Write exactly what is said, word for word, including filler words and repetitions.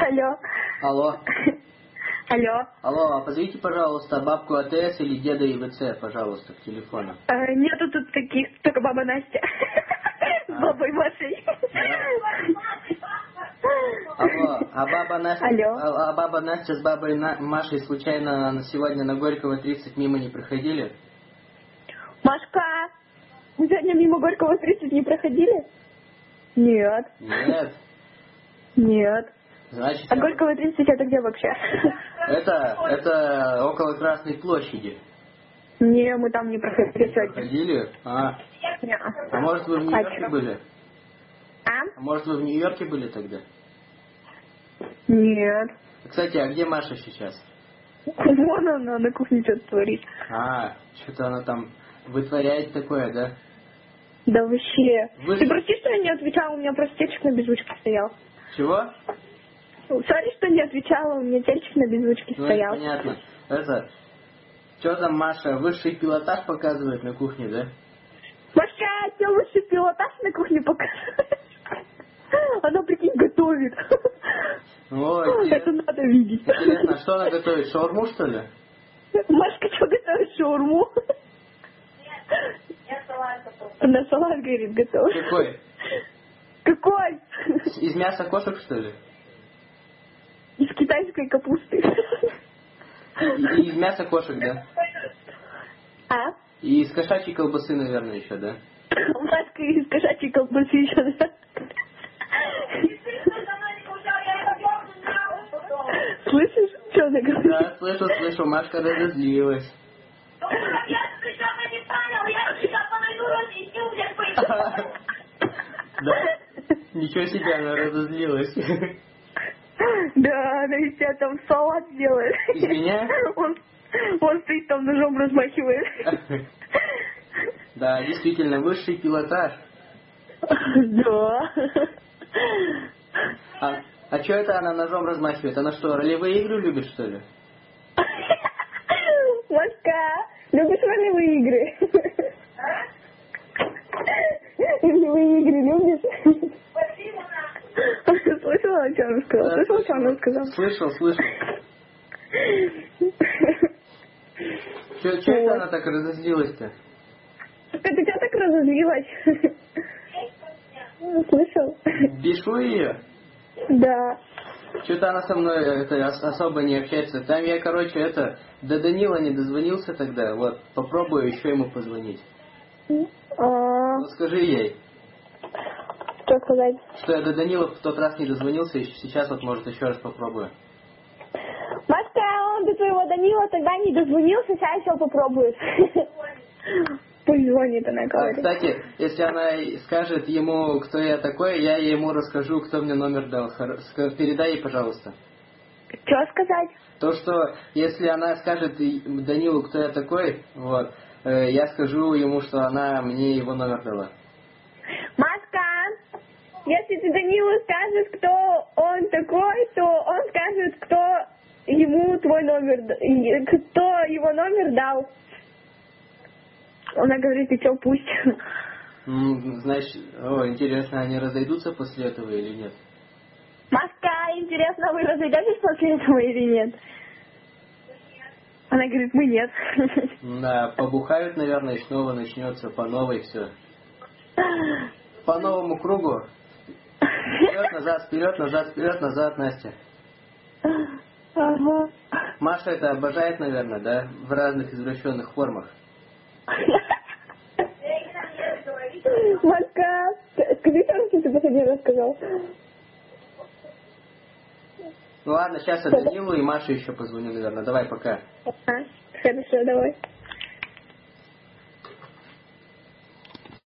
Алло. Алло. Алло. Алло, а позовите, пожалуйста, бабку АТС или деда ИВЦ, пожалуйста, к телефону. А, нету тут таких, только баба Настя. С бабой Машей. Алло, а баба Настя, Алло. а, а баба Настя с бабой На- Машей случайно на- сегодня на Горького тридцать мимо не проходили? Машка, вы сегодня мимо Горького тридцать не проходили? Нет. Нет. Нет. Значит, А я- Горького тридцать это где вообще? это, это около Красной площади. Не, мы там не проходили сегодня. Проходили? А, Не. а может вы в Нью-Йорке чё? были? А? А может вы в Нью-Йорке были тогда? Нет. Кстати, а где Маша сейчас? Вон она на кухне что-то творит. А, что-то она там вытворяет такое, да? Да вообще. Вы Ты ж- прости, что я не отвечала, у меня просто тельчик на беззвучке стоял. Чего? Сори, что не отвечала, у меня тельчик на беззвучке Ну, это стоял. понятно. Это, что там Маша, высший пилотаж показывает на кухне, да? Маша, тебе лучше пилотаж на кухне показывает. Она, прикинь, готовит. О, Это интересно. надо видеть. Интересно, а что она готовит? Шаурму, что ли? Машка, что готовит шаурму? Она салат, говорит, готовит. Какой? Какой? Из мяса кошек, что ли? Из китайской капусты. И, и из мяса кошек, да? А? И из кошачьей колбасы, наверное, еще, да? Машка из кошачьей колбасы еще, да? Слышишь, что она говорит? Да, слышу, слышу, Машка разозлилась. Да? Ничего себе, она разозлилась. Да, она из тебя там салат делает. Из меня? Он, он стоит там ножом размахивает. Да, действительно, высший пилотаж. Да. А, а что это она ножом размахивает? Она что, ролевые игры любит, что ли? Машка, любишь ролевые игры? Ролевые игры любишь? Слышала, о чем она сказала? Да, Слышала, что она сказала? Слышал, слышал. Что это она так разозлилась-то? Ты что так разозлилась? Слышал? Бешу ее? Да. Что-то она со мной это, ос- особо не общается. Там я, короче, это, до Данила не дозвонился тогда. Вот, попробую еще ему позвонить. А, Ну, скажи ей, что сказать? что я до Данила в тот раз не дозвонился, и сейчас вот, может, еще раз попробую. Машка, он до твоего Данила тогда не дозвонился, сейчас еще попробует. Пусть звонит, она А, говорит. кстати, если она и скажет ему, кто я такой, я ему расскажу, кто мне номер дал. Хор- ска- Передай ей, пожалуйста. Что сказать? То, что если она скажет и- Данилу, кто я такой, вот, э, я скажу ему, что она мне его номер дала. Машка, если ты Данилу скажешь, кто он такой, то он скажет, кто ему твой номер, д- и- кто его номер дал. Она говорит, и что, пусть. М, Значит, о, интересно, они разойдутся после этого или нет? Машка, интересно, вы разойдетесь после этого или нет? Она говорит, мы нет. Да, побухают, наверное, и снова начнется по новой все. По новому кругу. Вперед, назад, вперед, назад, вперед, назад, Настя. Ага. Маша это обожает, наверное, да? В разных извращенных формах. Машка, скажи, что ты последний раз сказал. Ну ладно, сейчас я Данилу и Маше еще позвоню, наверное. Давай, пока. А, хорошо, давай.